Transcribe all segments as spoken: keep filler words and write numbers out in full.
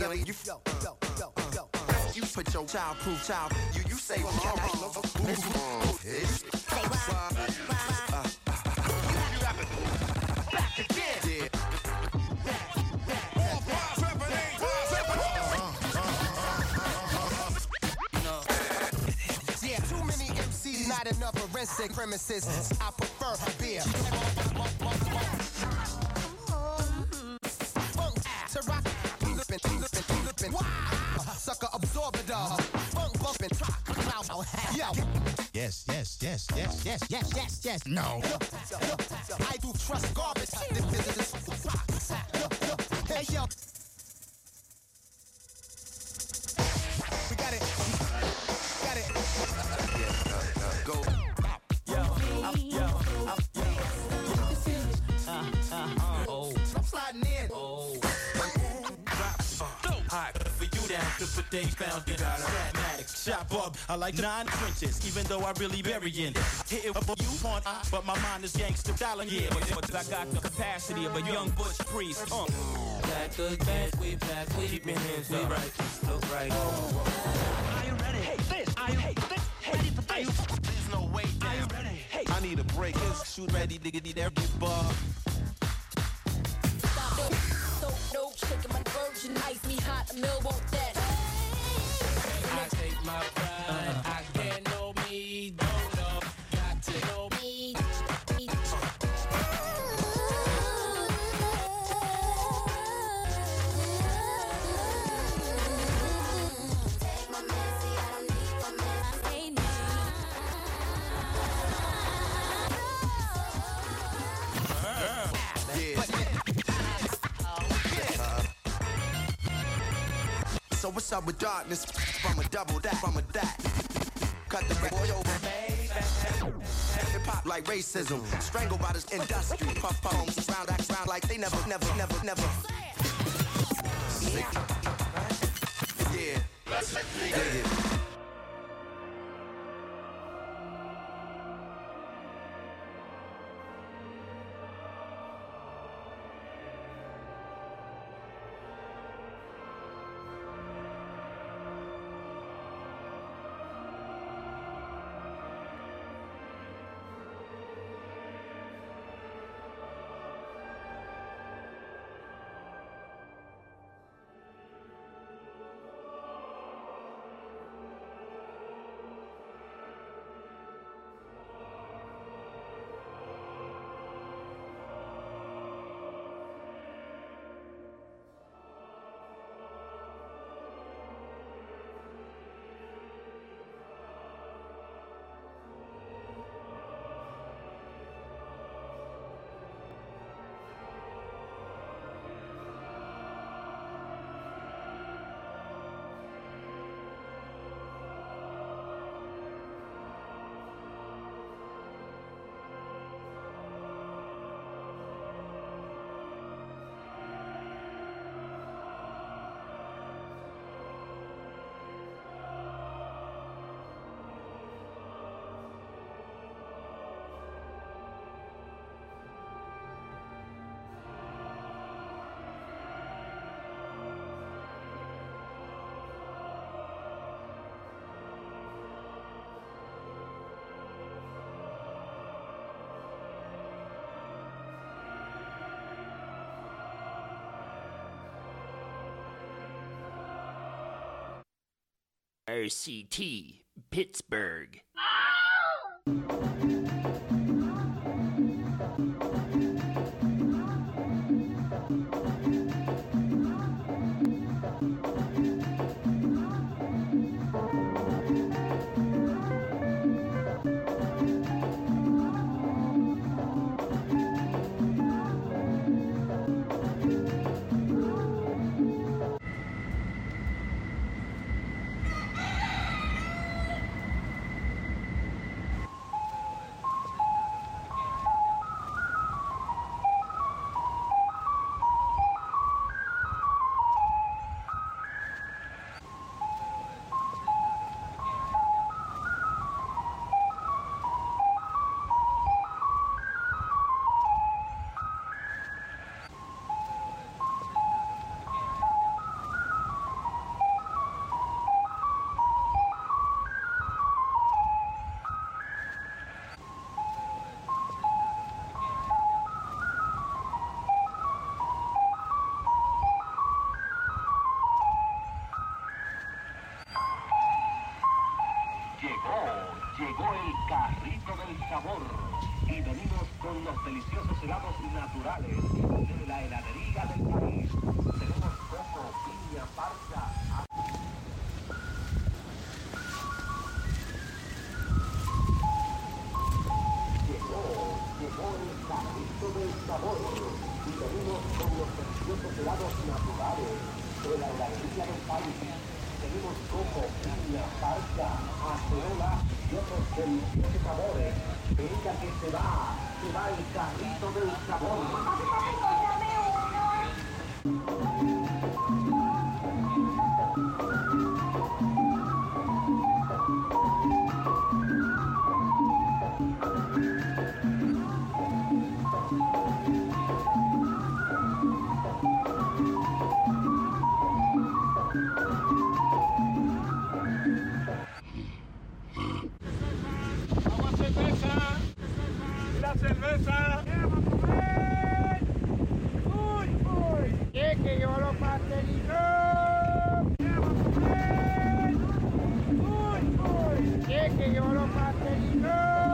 Billy, you yo, yo, yo, yo. You put your childproof child. You you say what? Say what? Back again. Yeah. Yeah, too many M Cs, not enough forensic premises. I prefer beer. To rock, flippin', flippin', flippin'. Sucker absorb it all. Funk bumpin', yo. Yes, yes, yes, yes, yes, yes, yes, yes. No. I do trust garbage. Hey, yo. We got it. Got it. Yeah, uh, uh, go. Yo, up, yo, up, yo. Uh, uh, uh, oh. I'm sliding in. Oh. Hot for you down to put things found in Stratmatic. Shop up, I like nine trenches, even though I really bury in. Hit it for you, on, but my mind is gangster dollar. Yeah, but I got the capacity of a young butch priest. Uh. Black good bad, we black, we keep your hands up. Right, look right. Are you ready? Hey, this, are you, hey, this, ready for this? There's no way down. Are you ready? Hey, I need a break. Shoot ready, nigga, need every bar. Dope, shaking my virgin, ice me hot, a mill won't that. I take my pride, I can't know me, don't know, got to know me. Take my messy, I don't need my messy. So what's up with darkness? From a double that, from a that. Cut the boy over, baby. Hip hop like racism, strangled by this industry. Puff poems, round acts round like they never, never, never, never. Yeah. Yeah. Dig it. R C T, Pittsburgh. Y venimos con los deliciosos helados naturales de la heladería del país. Tenemos coco, piña, parcha. Llegó, llegó el carrito del sabor. Y venimos con los deliciosos helados naturales de la heladería del país. Tenemos coco, piña, parcha, acerola y otros deliciosos sabores. Venga que se va, se va el carrito del sabor. cerveza. Uy, uy. ¿Quién que llevó los pastelitos? Uy, uy. ¿Quién que llevó los pastelitos?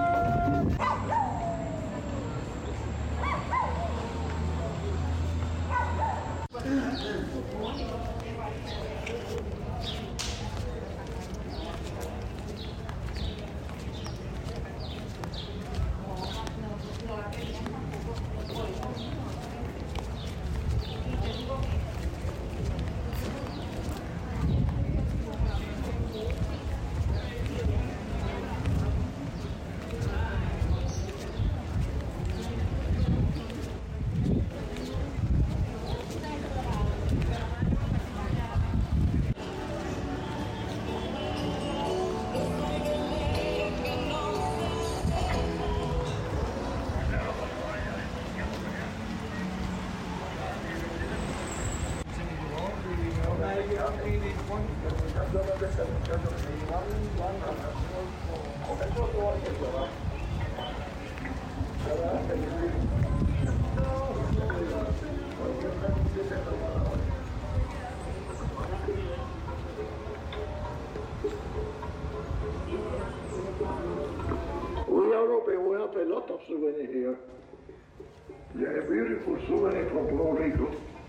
We are open, we have a lot of souvenirs here. Yeah, a beautiful souvenir from Puerto Rico.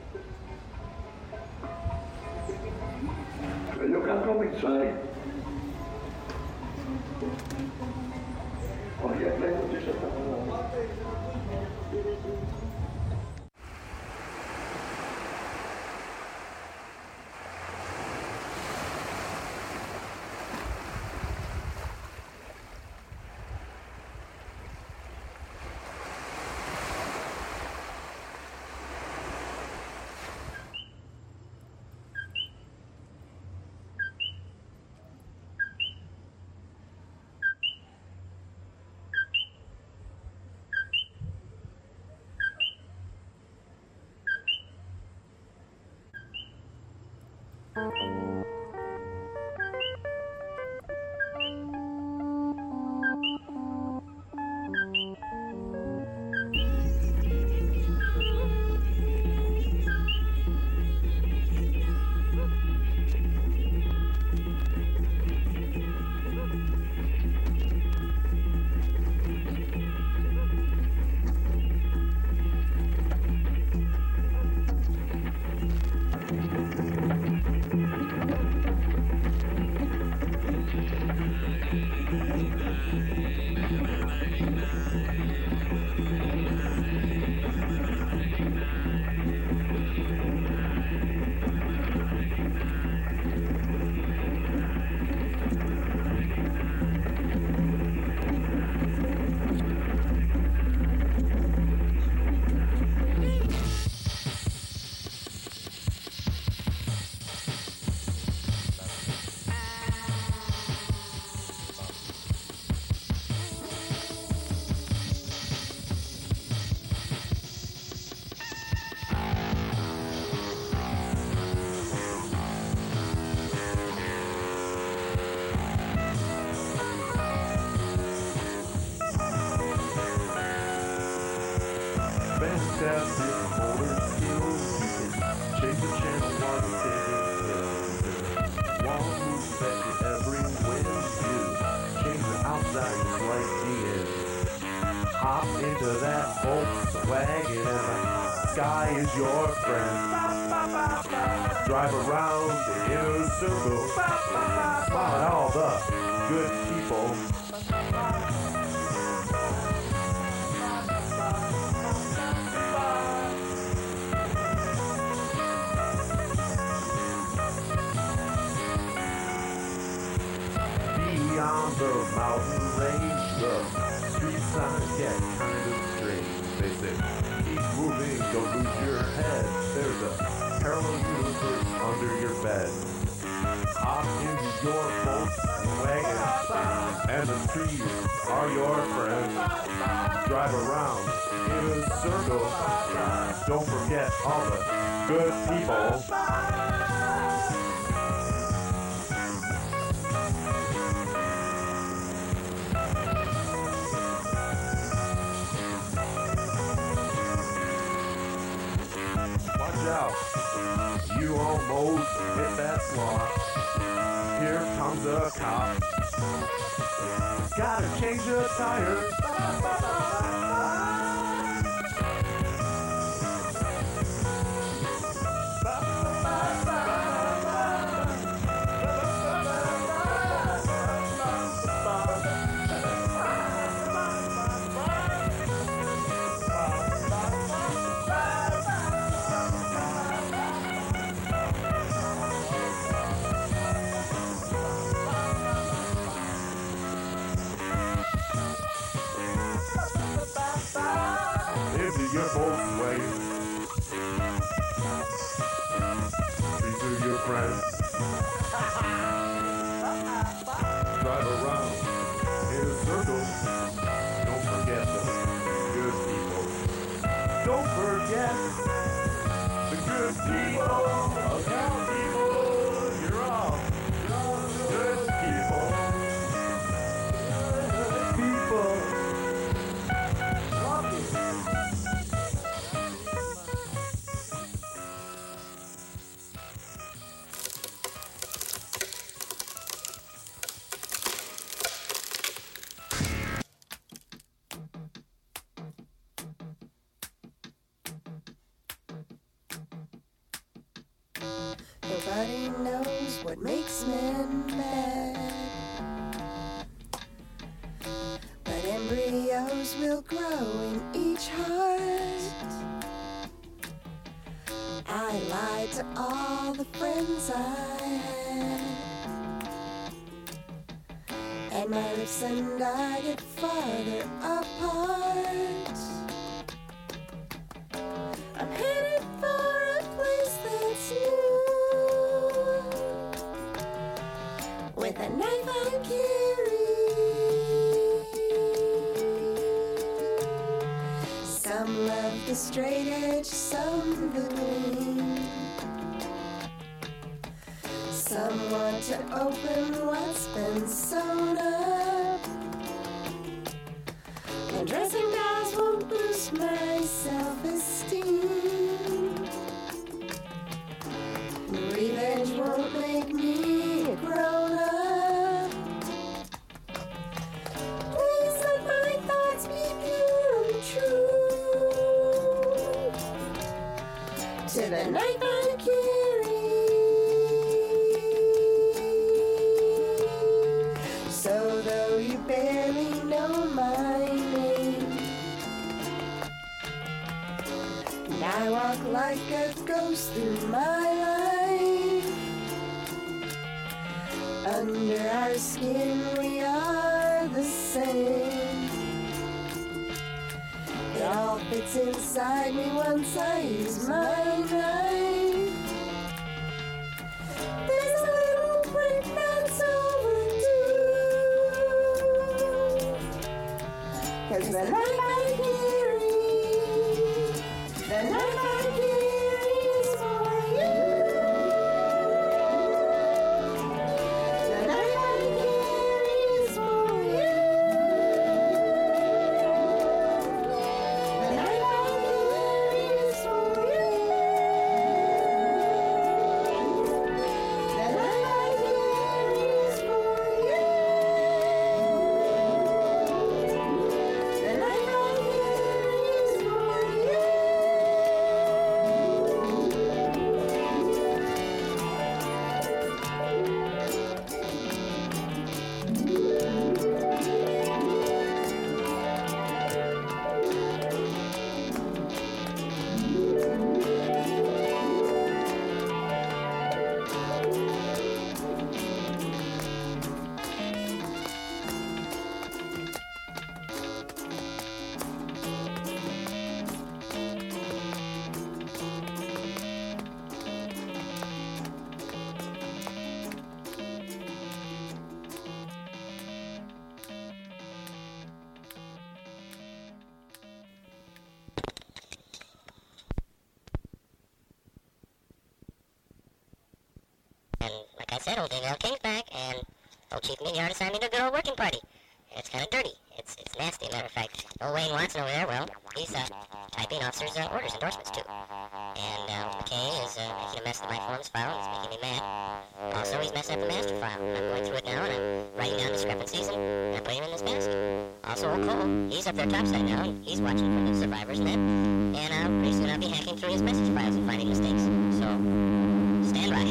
So you can come inside. Oh, yeah, play with this at home. Fantastic motor skills. You can change the channel while you're taking pills. One move that you every when you change the outside just like the end. Hop into that Volkswagen and the sky is your friend. Drive around in a circle, smile at all the good people. Beyond the mountain range, the street signs get kind of strange. They say, keep moving, don't lose your head. There's a parallel universe under your bed. Hop into your Volkswagen, and the trees are your friends. Drive around in a circle. Don't forget all the good people. Out. You almost hit that slot. Here comes a cop. Gotta change a tire. Your Volkswagen. These are your friends. Drive around in a circle. Don't forget the good people. Don't forget the good people. Good people. You're all good people. Good people. Nobody knows what makes men mad, but embryos will grow in each heart. I lied to all the friends I had, and my lips and I get farther apart. I'm headed for a place that's new, with a knife I carry. Some love the straight edge, some the gleam. Some want to open what's been sewn up, and dressing gowns won't boost my self-esteem. Revenge won't make me a grown-up. Please let my thoughts become true to the knife I carry. So though you barely know my name, and I walk like a ghost through my life, under our skin we are the same. It all fits inside me once I use my knife. There's a little break that's overdue, 'cause the knife I carry, the knife I carry is for you. The knife I carry is for you. The knife I carry is for you. The knife I carry is for you. The knife I I said, old Daniel King's back, and old Chief Minyard assigned me to a good old working party. It's kind of dirty. It's it's nasty, matter of fact. Old Wayne Watson over there, well, he's uh, typing officers' uh, orders, endorsements, too. And uh, McKay is uh, making a mess of my forms file, and it's making me mad. Also, he's messing up the master file. I'm going through it now, and I'm writing down discrepancies, and I'm putting them in this basket. Also, old Cole, he's up there topside now, and he's watching for the survivors and that. And uh, pretty soon I'll be hacking through his message files and finding mistakes. So, stand by.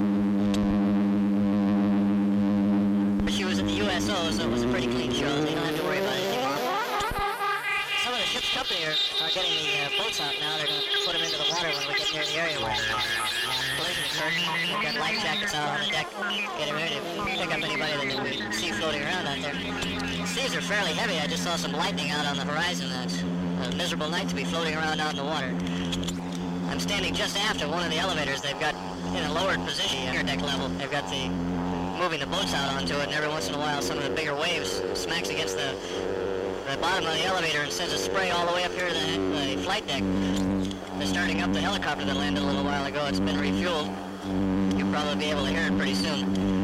She was at the U S O, so it was a pretty clean show. So you don't have to worry about anything. Some of the ship's company are, are getting the uh, boats out now. They're going to put them into the water when we get near the area where the collision occurred. They've got life jackets out on the deck, getting ready to pick up anybody that we see floating around out there. The seas are fairly heavy. I just saw some lightning out on the horizon. It's a miserable night to be floating around out in the water. I'm standing just after one of the elevators. They've got in a lowered position, air deck level. They've got the moving the boats out onto it, and every once in a while some of the bigger waves smacks against the, the bottom of the elevator and sends a spray all the way up here to the, the flight deck. They're starting up the helicopter that landed a little while ago. It's been refueled. You'll probably be able to hear it pretty soon.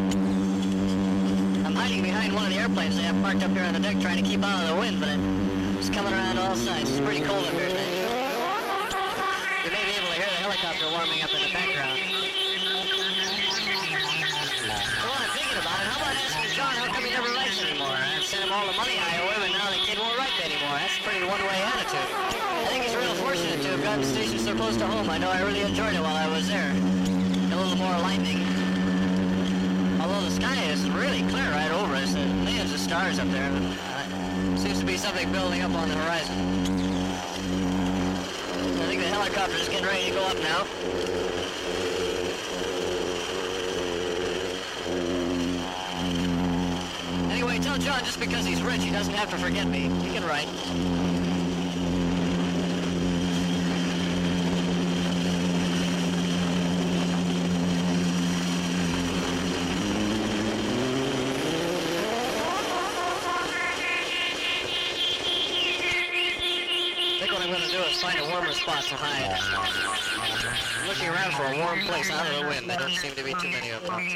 I'm hiding behind one of the airplanes they have parked up here on the deck trying to keep out of the wind, but it's coming around all sides. It's pretty cold up here today. You may be able to hear the helicopter warming up in the background. Well, I'm thinking about it. How about asking John how come he never writes anymore? I've sent him all the money I owe him, and now the kid won't write anymore. That's a pretty one-way attitude. I think he's real fortunate to have gotten stationed so close to home. I know I really enjoyed it while I was there. A little more lightning. Although the sky is really clear right over us. There's millions of stars up there. Uh, seems to be something building up on the horizon. I think the helicopter is getting ready to go up now. Anyway, tell John just because he's rich, he doesn't have to forget me. He can write. I think what I'm going to do is find a warmer spot to hide. I'm looking around for a warm place out of the wind. There don't seem to be too many of them.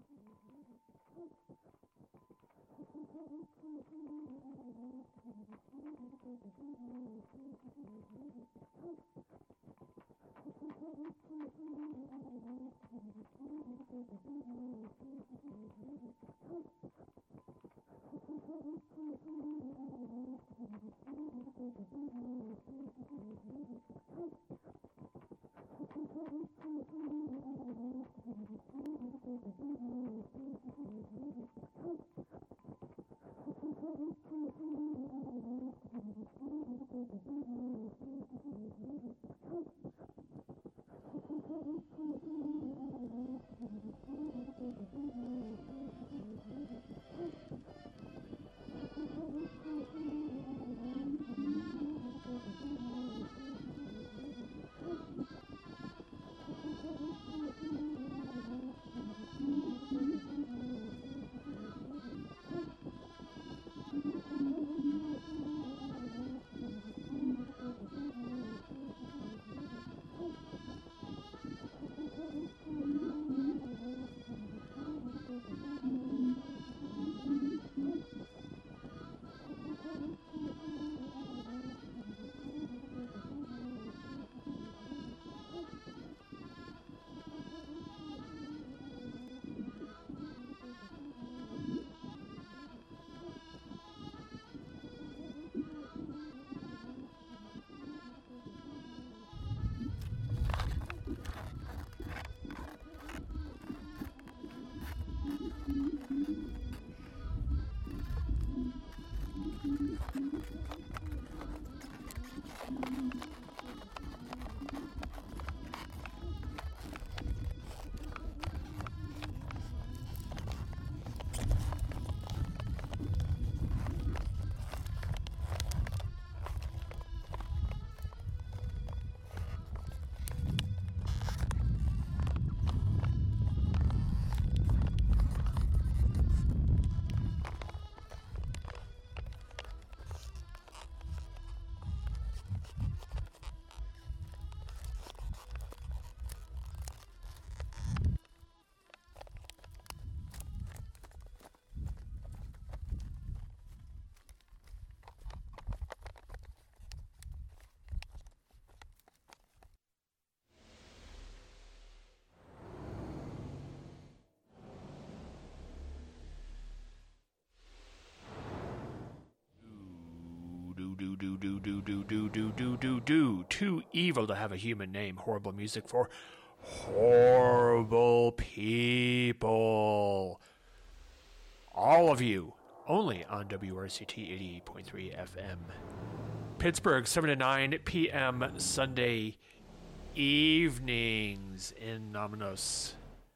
do do do do do do do do do do. Too evil to have a human name. Horrible music for horrible people. All of you. Only on W R C T eighty-eight point three F M. Pittsburgh, seven to nine p.m. Sunday evenings in Nominos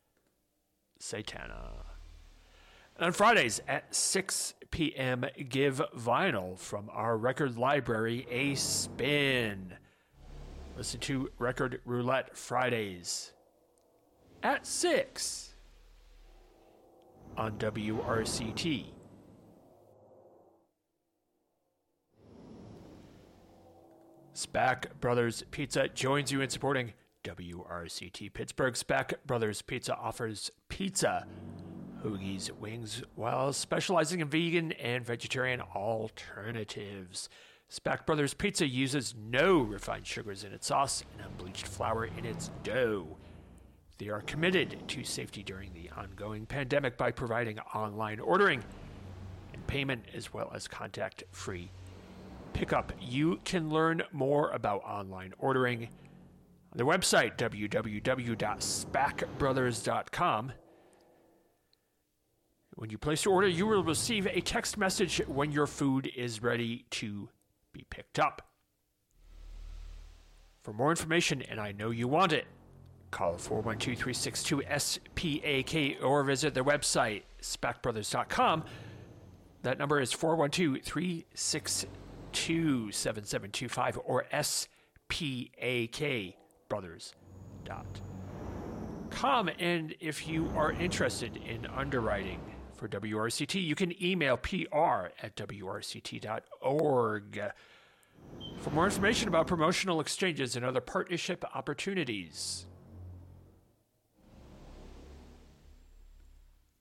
Satana. And on Fridays at six p.m., give vinyl from our record library a spin. Listen to Record Roulette Fridays at six on W R C T. Spack Brothers Pizza joins you in supporting W R C T Pittsburgh. Spack Brothers Pizza offers pizza, hoagies, wings, while specializing in vegan and vegetarian alternatives. Spack Brothers Pizza uses no refined sugars in its sauce and unbleached flour in its dough. They are committed to safety during the ongoing pandemic by providing online ordering and payment as well as contact-free pickup. You can learn more about online ordering on their website, w w w dot spack brothers dot com. When you place your order, you will receive a text message when your food is ready to be picked up. For more information, and I know you want it, call four one two, three six two, S P A K or visit their website, spack brothers dot com. That number is four one two, three six two, seven seven two five or S P A K brothers dot com. And if you are interested in underwriting for W R C T, you can email P R at W R C T dot org. For more information about promotional exchanges and other partnership opportunities.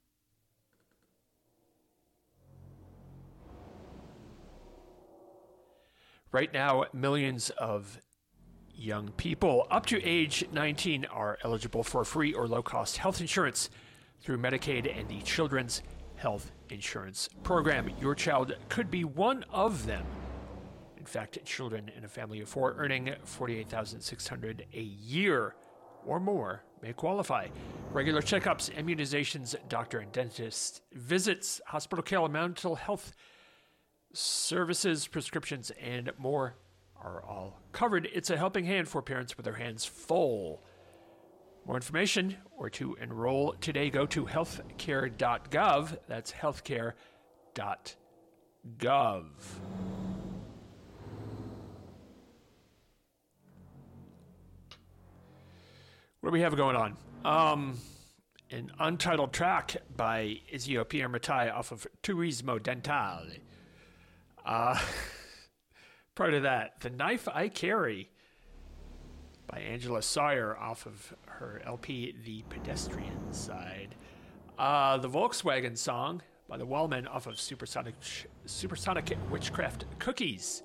Right now, millions of young people up to age nineteen are eligible for free or low-cost health insurance through Medicaid and the Children's Health Insurance Program. Your child could be one of them. In fact, children in a family of four earning forty-eight thousand six hundred dollars a year or more may qualify. Regular checkups, immunizations, doctor and dentist visits, hospital care, mental health services, prescriptions, and more are all covered. It's a helping hand for parents with their hands full. More information or to enroll today, go to healthcare dot gov. That's healthcare dot gov. What do we have going on? Um, an untitled track by Izio Pierre Matai off of Turismo Dentale. Uh, prior to that, The Knife I Carry by Angela Sawyer off of her L P The Pedestrian Side. Uh, the Volkswagen Song by the Wellmen off of Supersonic, Supersonic Witchcraft Cookies.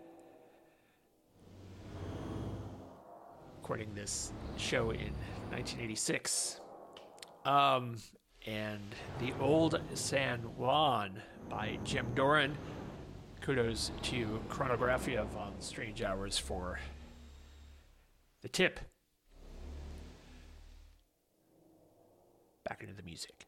Recording this show in nineteen eighty-six. Um, and The Old San Juan by Jim Doran. Kudos to Chronographia von Strange Hours for the tip. Back into the music.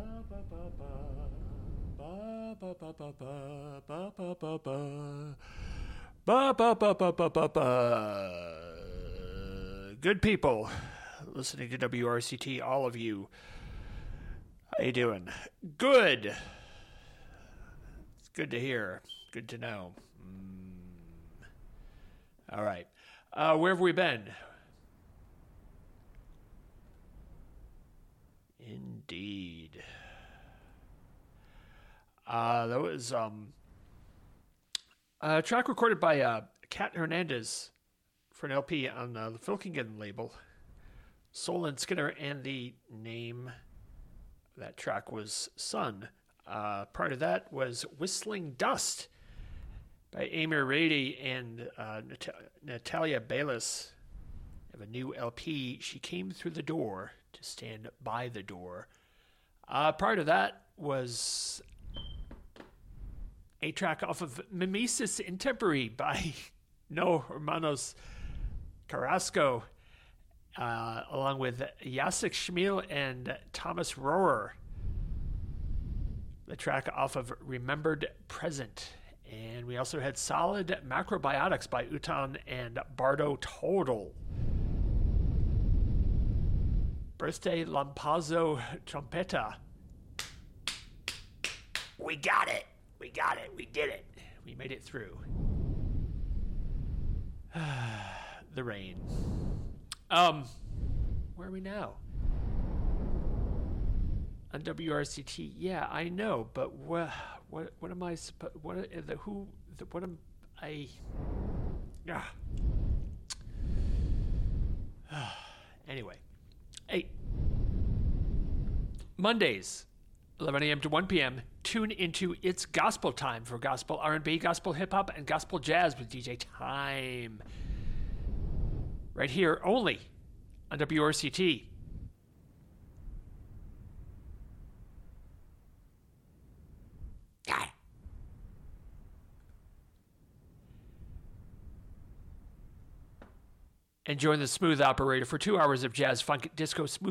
Ba ba ba ba ba ba ba ba ba ba ba ba ba ba ba. Good people listening to W R C T, all of you. How you doing? Good. It's good to hear. Good to know. Mm. All right. Uh, where have we been? Indeed. Uh, that was um, a track recorded by uh, Kat Hernandez for an L P on uh, the Filkingen label, Soul and Skinner, and the name of that track was Sun. Uh, part of that was Whistling Dust by Amir Rady and uh, Nat- Natalia Bayless. Of a new L P, She Came Through the Door to Stand by the Door. Uh, part of that was a track off of Mimesis Intempore by No Hermanos Carrasco, uh, along with Jacek Schmiel and Thomas Rohrer. The track off of Remembered Present. And we also had Solid Macrobiotics by Utan and Bardo Total. Birthday Lampazzo Trompeta. We got it. We got it. We did it. We made it through. The rain. Um, where are we now? On W R C T. Yeah, I know, but what? What? What am I? What? The who? The, what am I? Ah. Anyway, hey. Mondays, eleven a.m. to one p.m. Tune into It's Gospel Time for gospel R and B, gospel hip hop, and gospel jazz with D J Time. Right here only on W R C T. Got it. And join the Smooth Operator for two hours of jazz, funk, disco, smooth